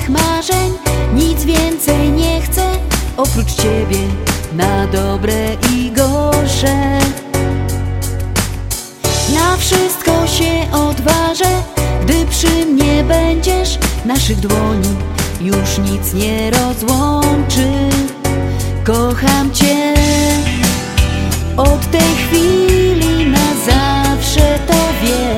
moich marzeń. Nic więcej nie chcę oprócz Ciebie, na dobre i gorsze. Na wszystko się odważę, gdy przy mnie będziesz. Naszych dłoni już nic nie rozłączy. Kocham Cię od tej chwili na zawsze, to wiem.